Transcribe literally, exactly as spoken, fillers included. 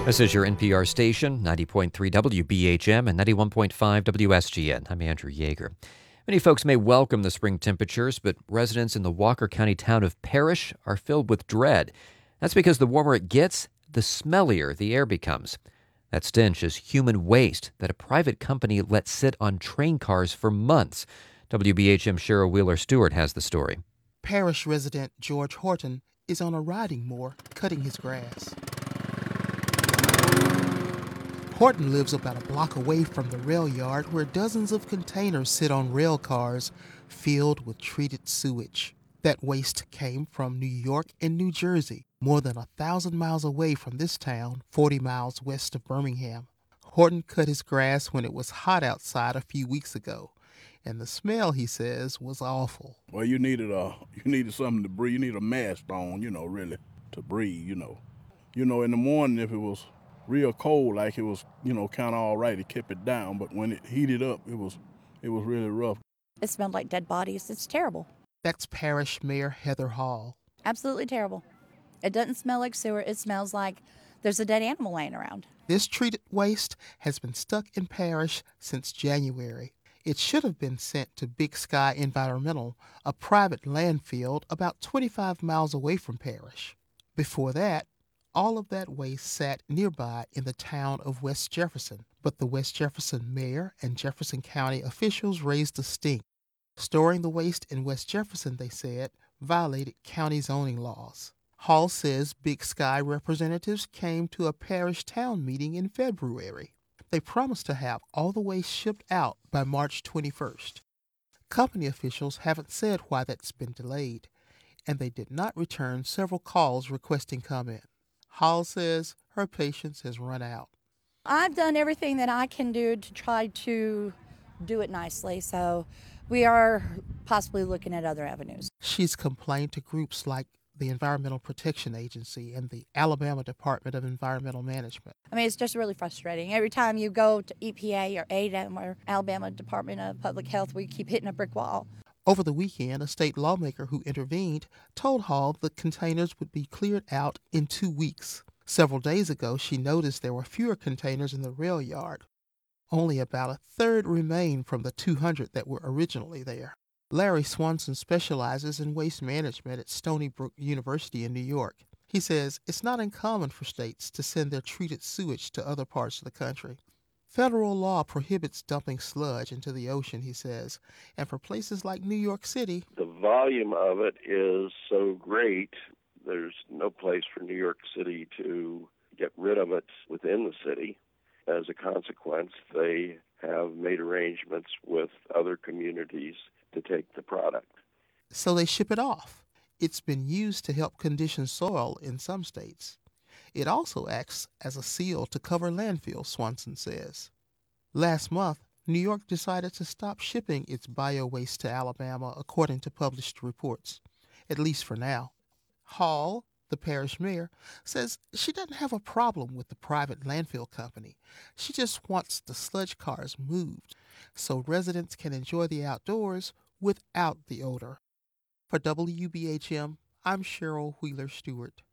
This is your N P R station, ninety point three W B H M and ninety-one point five W S G N. I'm Andrew Yeager. Many folks may welcome the spring temperatures, but residents in the Walker County town of Parrish are filled with dread. That's because the warmer it gets, the smellier the air becomes. That stench is human waste that a private company let sit on train cars for months. W B H M Cheryl Wheeler Stewart has the story. Parrish resident George Horton is on a riding mower cutting his grass. Horton lives about a block away from the rail yard where dozens of containers sit on rail cars filled with treated sewage. That waste came from New York and New Jersey, more than a thousand miles away from this town, forty miles west of Birmingham. Horton cut his grass when it was hot outside a few weeks ago, and the smell, he says, was awful. Well, you needed a you needed something to breathe. You need a mask on, you know, really, to breathe, you know. You know, in the morning, if it was real cold, like it was, you know, kind of all right, it kept it down. But when it heated up, it was it was really rough. It smelled like dead bodies. It's terrible. That's Parrish Mayor Heather Hall. Absolutely terrible. It doesn't smell like sewer. It smells like there's a dead animal laying around. This treated waste has been stuck in Parrish since January. It should have been sent to Big Sky Environmental, a private landfill about twenty-five miles away from Parrish. Before that, all of that waste sat nearby in the town of West Jefferson, but the West Jefferson mayor and Jefferson County officials raised a stink. Storing the waste in West Jefferson, they said, violated county zoning laws. Hall says Big Sky representatives came to a Parrish town meeting in February. They promised to have all the waste shipped out by March twenty-first. Company officials haven't said why that's been delayed, and they did not return several calls requesting comment. Hall says her patience has run out. I've done everything that I can do to try to do it nicely, so we are possibly looking at other avenues. She's complained to groups like the Environmental Protection Agency and the Alabama Department of Environmental Management. I mean, it's just really frustrating. Every time you go to E P A or A D A M or Alabama Department of Public Health, we keep hitting a brick wall. Over the weekend, a state lawmaker who intervened told Hall the containers would be cleared out in two weeks. Several days ago, she noticed there were fewer containers in the rail yard. Only about a third remained from the two hundred that were originally there. Larry Swanson specializes in waste management at Stony Brook University in New York. He says it's not uncommon for states to send their treated sewage to other parts of the country. Federal law prohibits dumping sludge into the ocean, he says, and for places like New York City, the volume of it is so great, there's no place for New York City to get rid of it within the city. As a consequence, they have made arrangements with other communities to take the product. So they ship it off. It's been used to help condition soil in some states. It also acts as a seal to cover landfills, Swanson says. Last month, New York decided to stop shipping its bio-waste to Alabama, according to published reports, at least for now. Hall, the parish mayor, says she doesn't have a problem with the private landfill company. She just wants the sludge cars moved so residents can enjoy the outdoors without the odor. For W B H M, I'm Cheryl Wheeler Stewart.